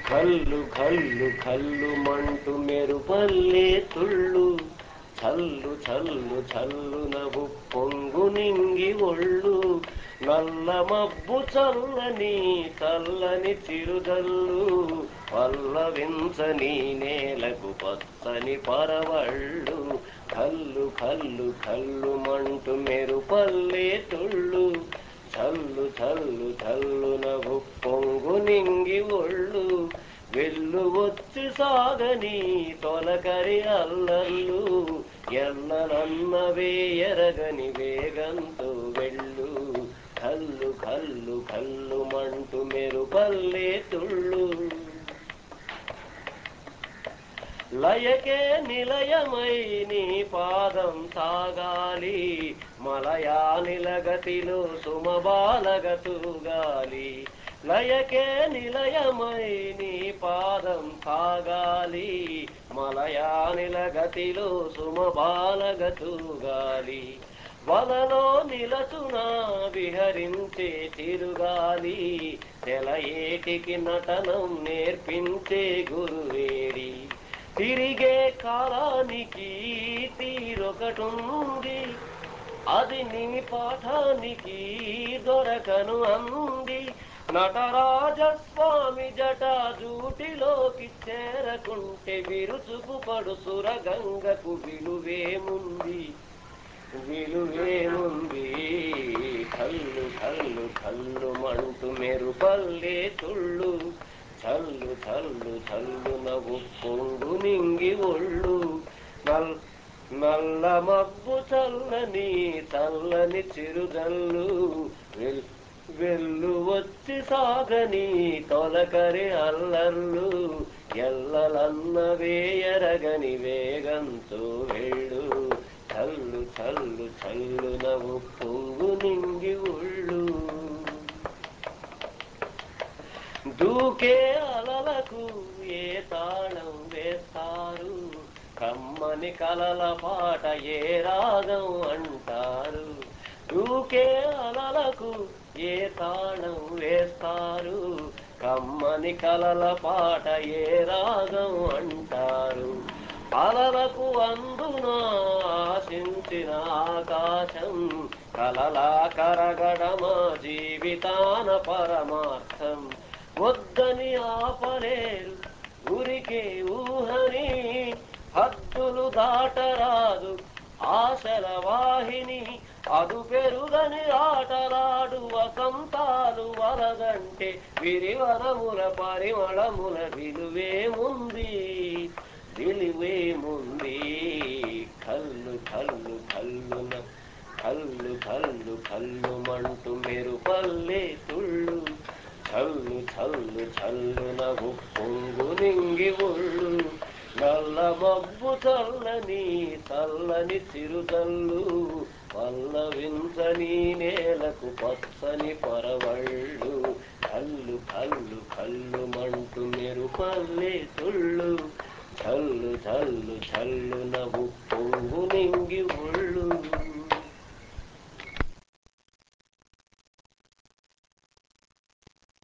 కల్లు కల్లు కల్లు మంటు మెరుపల్లే తుళ్ళు చల్లు చల్లు చల్లు నవ్వు పొంగు నింగి ఒళ్ళు నల్ల మబ్బు చల్లని చల్లని చిరుదల్లు పల్లవించని నేలకు పచ్చని పరవళ్ళు కల్లు కల్లు కల్లు మంటు మెరుపల్లే తుళ్ళు చల్లు చల్లు చల్లు నవ్వు పొంగు నింగి ఒళ్ళు వెళ్ళు వచ్చి సాగని తొలకరి అల్లర్లు ఎన్ననన్నవే ఎరగని వేగంతో వెళ్ళు కల్లు కల్లు కల్లు మంటు మెరుపల్లే తుళ్ళు లయకే నిలయమై నీ పాదం సాగాలి మలయానిలగతిలో సుమబాలగతూగాలి లయకే నిలయమై నీ పాదం సాగాలి మలయానిలగతిలో సుమబాలగతూగాలి వలలో నిలచునా విహరించే తిరుగాలి తెలయేటికి నటనం నేర్పించే గురువేడి తిరిగే కాలానికి తీరొకటుంది అది నీ పాఠానికి దొరకను అంది నటరాజస్వామి జటా జూటిలోకి చేరకుంటే విరుచుకు పడు సురగంగకు విలువేముంది విలువేముంది కల్లు కల్లు కల్లు మంటు మెరుపల్లే తుళ్ళు చల్లు చల్లు చల్లు నవ్వు పొంగు నింగి ఒళ్ళు నల్ల మబ్బు చల్లని చల్లని చిరుజల్లు వెళ్ళు వచ్చి సాగని తొలకరి అల్లర్లు ఎల్లలన్నవే ఎరగని వేగంతో వెళ్ళు చల్లు చల్లు చల్లు నవ్వు పొంగు నింగి ఒళ్ళు దూకే అలలకు ఏ తాళం వేస్తారు కమ్మని కలల పాట ఏ రాగం అంటారు దూకే అలలకు ఏ తాళం వేస్తారు కమ్మని కలల పాట ఏ రాగం అంటారు అలలకు అందున ఆశించిన ఆకాశం కలలా కరగడమా జీవితాన పరమార్థం వద్దని ఆపలేరు గురికే ఊహని హద్దులు దాటరాదు ఆశల వాహిని అదు పెరుగని ఆటలాడు వసంతాలు వలదంటే విరివనముల పరిమళముల విలువేముంది విలువేముంది కల్లు కల్లు కల్లున కల్లు కల్లు కల్లు మంటు మెరుపల్లే తుళ్ళు చల్లు చల్లు చల్లు నవ్వు పొంగు నింగి ఒళ్ళు నల్ల మబ్బు చల్లని చల్లని చిరుజల్లు పల్లవించని నేలకు పచ్చని పరవళ్ళు కల్లు కల్లు కల్లు మంటు మెరుపల్లే తుళ్ళు చల్లు చల్లు చల్లు నవ్వు పొంగు నింగి ఒళ్ళు